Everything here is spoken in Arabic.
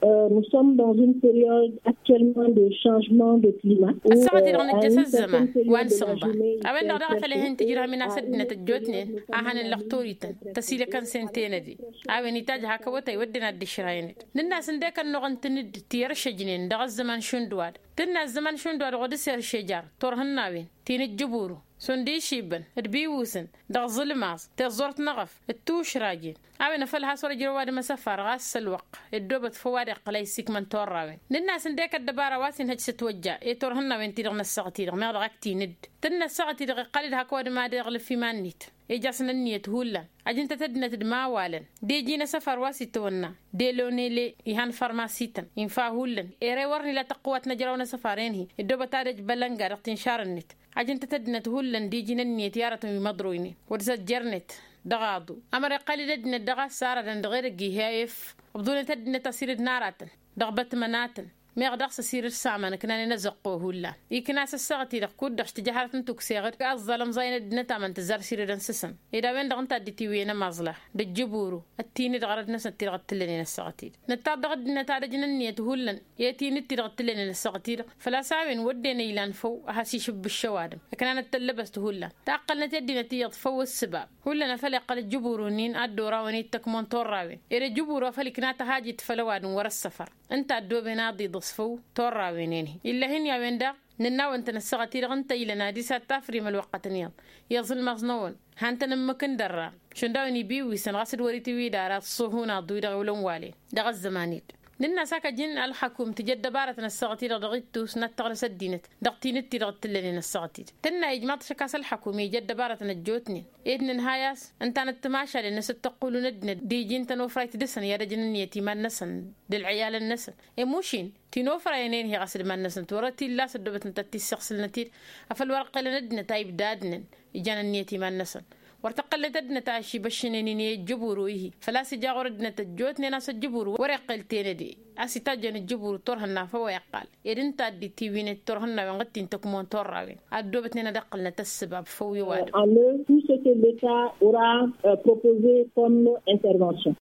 nous sommes dans une période actuellement de changement de climat. الساعة رغم الجسد الزمان وان صنبا أوين دغا فلهن تجرها من أسدنا تجوتني أهان اللقطوريتن تسيل كان سنتين دي أوين يتاج هكا وتا يودنا الدشراين الناس نديك النغن تند تيرش جنين دغا الزمان شندوار تنا الزمان شندوار غد سير شجار تورهن ناوين تين الجبورو سندي شيبن البيوسن دغ ظلماس تزورت نغف التوش راجين أوين فلها صور جرواد مسافر غاس الوق الدوبت فوارق قليسيك من توراوين للناس نديك الدبارة واسين هج ستوجع يتورهن وين تيرغن الساعتي ما غاكتي ند تنا الساعتي دغ قلد هكواد ما دغل في مانيت إجاسنا النية هولا أجنت تدنا تدما والا دي جينا سفر واسي تونا دي لوني لي يهان فارماسيتن ينفع هولا إيري ورني لا تقوات نجراونا سفارين هي الدوبة تارج بلنغا رقتين شار النت أجنت تدنا هولا دي جينا النية تيارة مضرويني ورزات جرنت دغادو أمر قليل دنا دغا سارة دغير جيهايف وبدون تدنا تصير ناراتن دغبت مناتن ما يقدرش يصير السامن كنا نزقوه هلا يكناس الساعتي لقود دش تجهرت انتو كسيغر الظلم زين الدنتا من تزار سير دنسسن اذا وين دغنت اديتي وين مازله دجبورو التيني دغرد ناس تيغت لنا الساعتي نتا دغد نتا دجننيه هلا ياتيني تيغت لنا الساعتي فلا ساوين ودينا يلان فو هاسي شب الشوادم كنا نتلبست هلا تعقلنا تدي نتيجه فو السباب هلا نفل قال جبورونين ادورا وني تكمون توراوي اذا جبورو فلكنا تهاجي تفلواد ورا السفر انت ادو بنادي صفو تورا وينينه إلا هن يا ويندا نناو انت نسغتي لغنتا إلى نادي ساتافري من الوقت نيض يظل مغزنون هانتا نمكن درا شنداوني بيوي سنغسد وريتي ويدارات الصهونا ضويدا ولون والي دغ الزمانيد لنا ساكا جن الحكوم تجد بارة السغتي لغيتو سنتغل سدينت دغتينتي لغتلين السغتي تنا إجماط شكاس الحكومي جد بارة الجوتني إذن نهاياس انت نتماشى للناس تقولوا ندنا دي جين تنوفرايت دسن يا رجل اليتيمان نسن للعيال النسن موشين تنوفرا ينين هي غسل من نسن تورتي لا سدبت نتتي السغسل نتير أفل ورق لندنا تايب دادن إجانا اليتيمان نسن وارتقلت ادنا تاشي بشنين يجبورو إيه فلا سجاغور ادنا تجوتني ناس الجبورو ورقلتين دي أسيتاجن الجبورو تورهنا فهو يقال إذن تادي تيوين تورهنا وانغتين تكمون توراوين أدوبتنا دقلنا تسبب فوي وادو tout ce que l'État aura proposé comme intervention.